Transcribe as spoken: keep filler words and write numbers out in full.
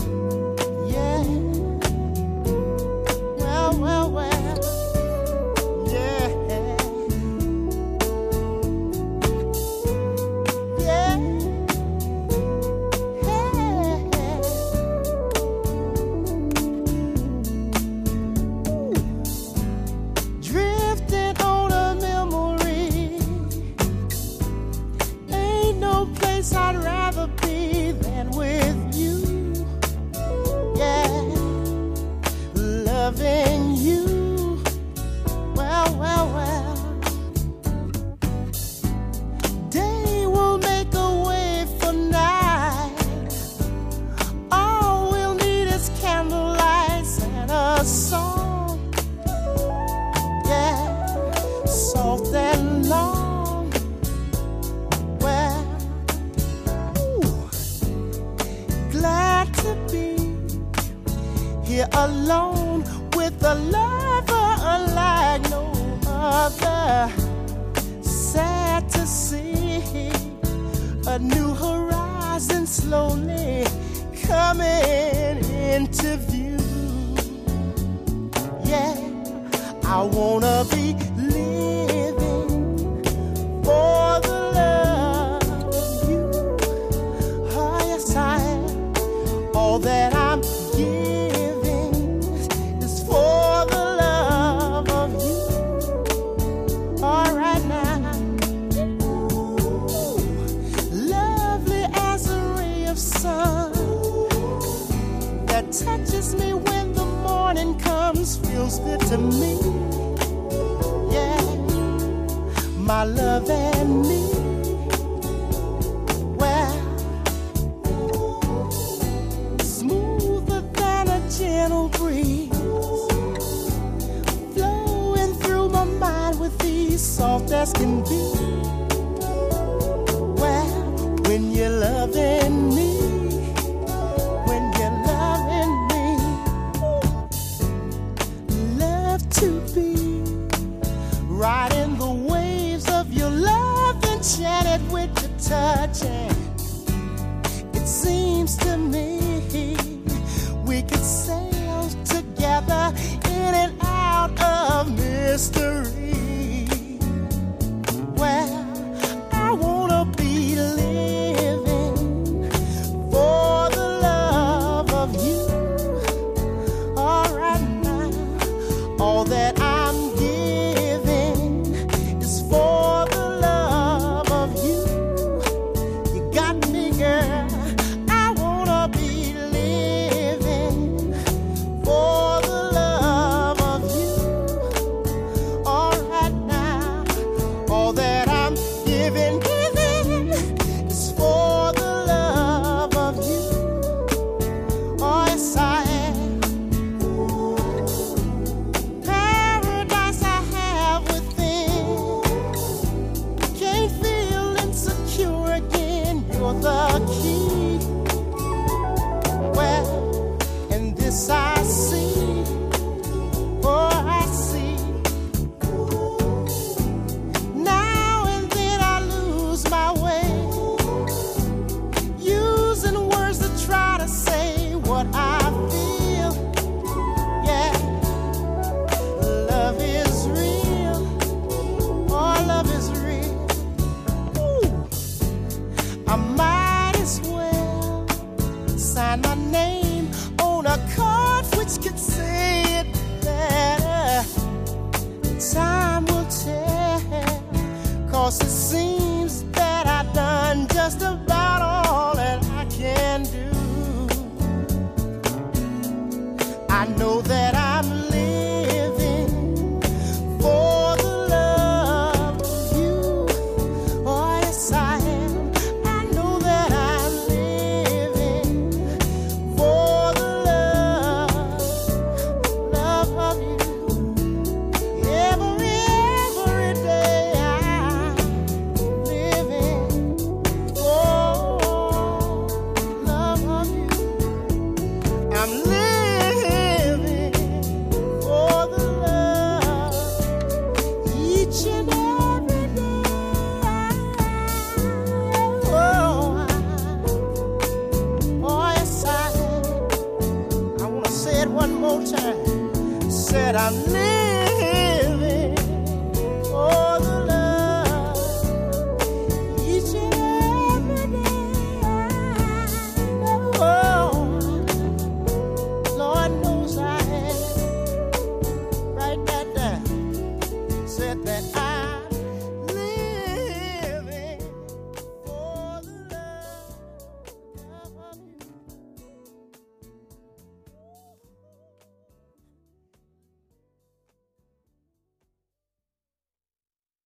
Yeah. Well, well, well. Yeah. Yeah. Drifting on a memory. Ain't no place I'd rather be than with you. Yeah, loving you. Well, well, well. Day will make a way for night. All we'll need is candlelight and a song. Yeah, soft and long. Well, ooh, glad to be here alone with a lover unlike no other. Sad to see a new horizon slowly coming into view. Yeah, I wanna be living for the love of you. Oh, yes, I am. All that I'm giving is for the love of you. All right now. Ooh, lovely as a ray of sun that touches me when the morning comes, feels good to me. Yeah, my love and me. Well, smoother than a gentle breeze, flowing through my mind with ease, soft as can be. Well, when you're loving me, when you're loving me, love to be riding the waves of your love, enchanted with your touch. And it seems to me we could sail together in and out of mystery. Well, I wanna be living for the love of you. All right now, all that I'm giving is for the love of you. You got me, girl. I wanna be living for the love of you. All right now, all that I'm giving, giving is for the love of you. Oh, yes, I am. Paradise I have within. Can't feel insecure again. You're the key. Well, and this I see. Oh, I see. Now and then I lose my way, using words to try to say what I feel. Yeah, love is real. Oh, love is real. Ooh, I might as well sign my name on a card which could say it better. Time will tell, 'cause it seems that I've done just about all that I can do. I know that I'm living for the love of you. Oh, yes, I am. I know that I'm living for the love, love of you. Every, every day I'm living for love of you. I'm living time. Said I need